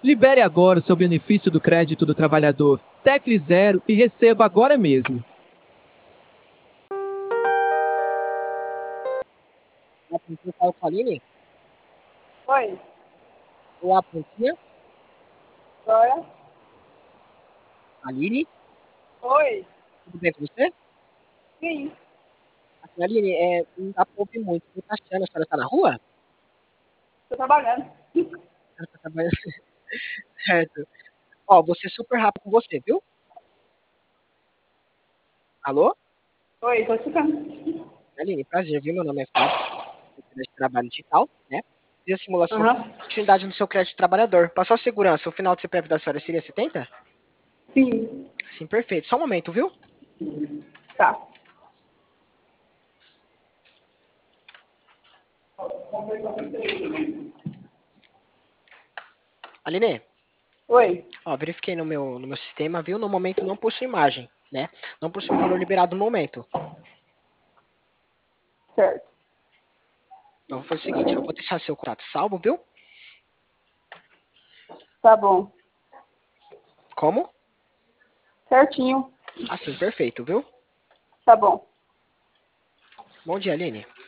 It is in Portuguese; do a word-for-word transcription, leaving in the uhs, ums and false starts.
Libere agora o seu benefício do crédito do trabalhador. Tecle zero e receba agora mesmo. A Pontinha fala com a Aline? Oi. Olá, Pontinha. Oi. Aline? Oi. Tudo bem com você? Sim. Assim, Aline, é, não dá pra ouvir muito. Você tá achando? A senhora tá na rua? Tô trabalhando. Ela tá trabalhando. Certo. Ó, vou ser super rápido com você, viu? Alô? Oi, tô escutando. Aline, prazer, viu? Meu nome é Fábio, eu de trabalho digital, né? Fiz a simulação Aham. de continuidade no seu crédito trabalhador. Passou a segurança, o final do C P F da senhora seria setenta? Sim. Sim, perfeito. Só um momento, viu? Tá. Aline, Oi. ó, verifiquei no meu, no meu sistema, viu? No momento não possui imagem, né? Não possui um valor liberado no momento. Certo. Então vou fazer o seguinte, eu vou deixar seu contato salvo, viu? Tá bom. Como? Certinho. Assim, perfeito, viu? Tá bom. Bom dia, Aline.